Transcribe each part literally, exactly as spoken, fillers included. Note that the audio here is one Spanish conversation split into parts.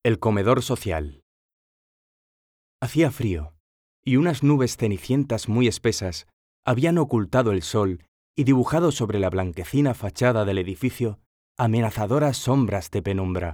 El comedor social. Hacía frío, y unas nubes cenicientas muy espesas habían ocultado el sol y dibujado sobre la blanquecina fachada del edificio amenazadoras sombras de penumbra.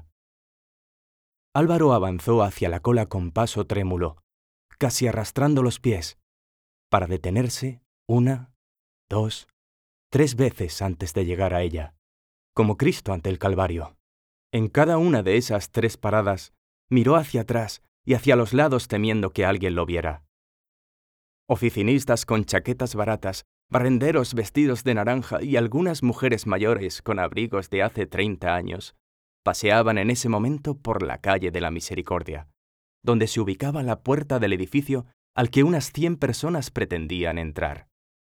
Álvaro avanzó hacia la cola con paso trémulo, casi arrastrando los pies, para detenerse una, dos, tres veces antes de llegar a ella, como Cristo ante el Calvario. En cada una de esas tres paradas, miró hacia atrás y hacia los lados temiendo que alguien lo viera. Oficinistas con chaquetas baratas, barrenderos vestidos de naranja y algunas mujeres mayores con abrigos de hace treinta años, paseaban en ese momento por la calle de la Misericordia, donde se ubicaba la puerta del edificio al que unas cien personas pretendían entrar.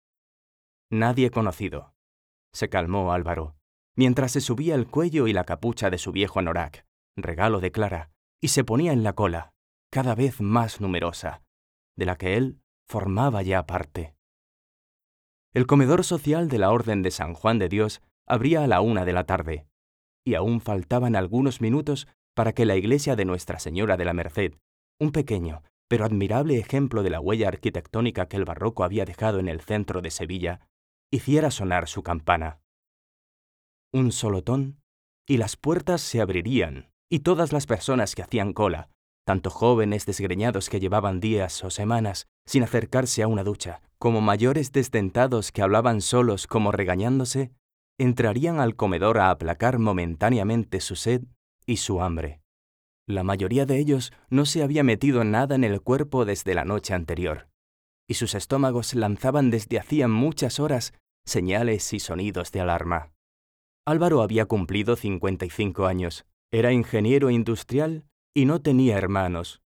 Nadie conocido, se calmó Álvaro, mientras se subía el cuello y la capucha de su viejo anorak, regalo de Clara, y se ponía en la cola, cada vez más numerosa, de la que él formaba ya parte. El comedor social de la Orden de San Juan de Dios abría a la una de la tarde, y aún faltaban algunos minutos para que la iglesia de Nuestra Señora de la Merced, un pequeño pero admirable ejemplo de la huella arquitectónica que el barroco había dejado en el centro de Sevilla, hiciera sonar su campana. Un solotón, y las puertas se abrirían, y todas las personas que hacían cola, tanto jóvenes desgreñados que llevaban días o semanas sin acercarse a una ducha, como mayores desdentados que hablaban solos como regañándose, entrarían al comedor a aplacar momentáneamente su sed y su hambre. La mayoría de ellos no se había metido nada en el cuerpo desde la noche anterior, y sus estómagos lanzaban desde hacía muchas horas señales y sonidos de alarma. Álvaro había cumplido cincuenta y cinco años, era ingeniero industrial y no tenía hermanos,